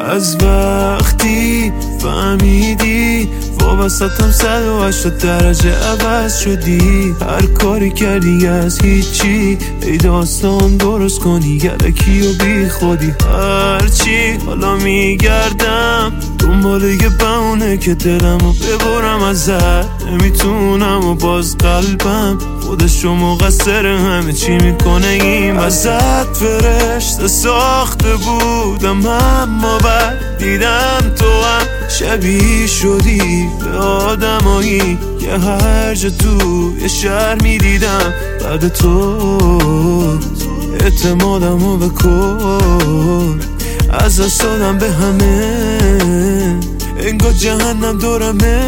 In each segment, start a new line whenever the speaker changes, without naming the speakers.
از وقتی فهمیدی وابستم 180 درجه عوض شدی. هر کاری کردی از هیچی، ای داستان درست کنی یلکی و بی خودی. هرچی حالا میگردم دنبال یه بهونه که دلمو ببرم ازت، نمیتونم و باز قلبم خودشو مقصر همه چی میکنه. این ازت فرشته ساخته بودم، اما بعد دیدم تو هم شبیه شدی به آدمایی که هر جا تو یه شهر میدیدم. بعد تو اعتمادمو بکن، از دست دادم به همه، انگار جهنم دورمه.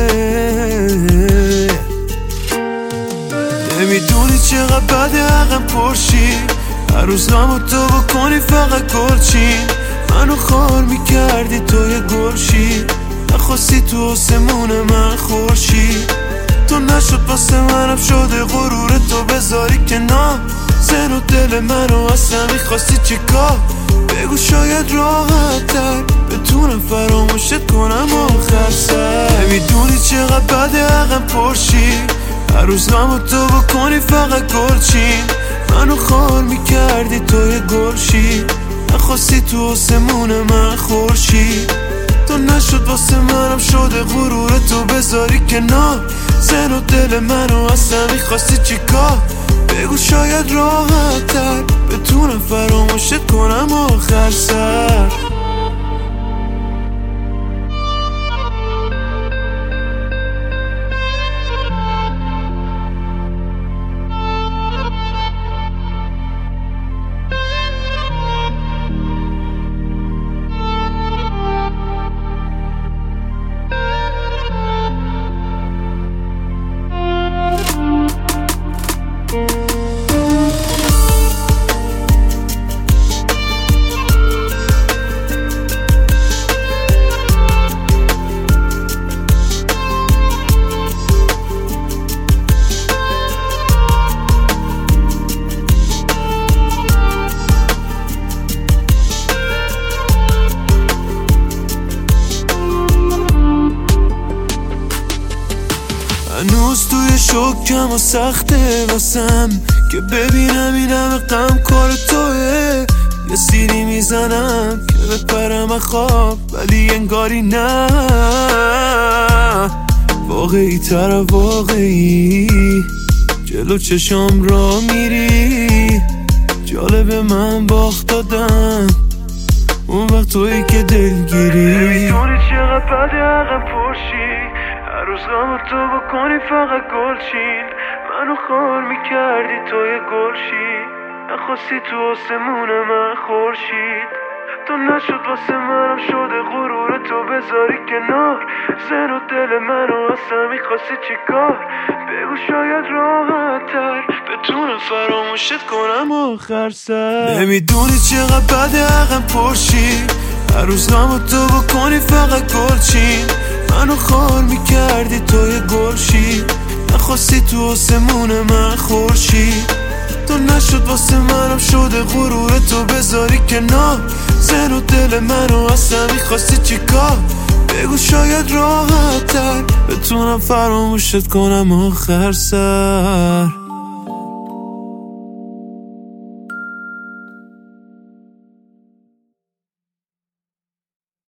نمیدونی چقدر بده حقم پرشی، هر روز نامو تو بکنی فقط گلچین. منو خار میکردی تو یه گلشی، نخواستی تو آسمون من خورشی. تو نشد واسه منم شده غرور تو بذاری کنار. زن و دل منو اصلا میخواستی چیکار؟ بگو شاید راحت تر بتونم فراموشت کنم آخر سر. نمیدونی چقدر بده حقم پرشی، هر روز نامو تو بکنی فقط گلچین. منو خار میکردی تو یه گلشی، نخواستی تو آسمون من خورشی. تو نشد واسه منم شده غرور تو بذاری کنار. زن و دل منو اصلا میخواستی چیکار؟ بگو شاید راحت تر بتونم فراموشت کنم آخر سر. هنوز توی شکم و سخته واسم که ببینم این همه غم کار توه. یه سیری میزنم که بپرم خواب ولی انگاری نه، واقعی تر واقعی جلو چشام را میری. جالب من باخت دادم اون وقت تویی که دلگیری. نمیدونی چقدر بده حقم پرشی، هر روز نامو تو بکنی فقط گلچین. منو خار میکردی تو یه گلشی، نخواستی تو آسمون من خورشید. تو نشد واسه منم شده غرور تو بذاری کنار. زن و دل منو اصلا میخواستی چیکار؟ بگو شاید راحت تر بتونم فراموشت کنم آخر سر. نمیدونی چقدر بده حقم پرشی، هر روز نامو تو بکنی فقط گلچین. منو خار میکردی تو یه گلشی، نخواستی تو آسمون من خورشید. تو نشد واسه منم شده غرور تو بذاری کنار. زن و دل منو اصلا میخواستی چیکار؟ بگو شاید راحت تر بتونم فراموشت کنم آخر سر.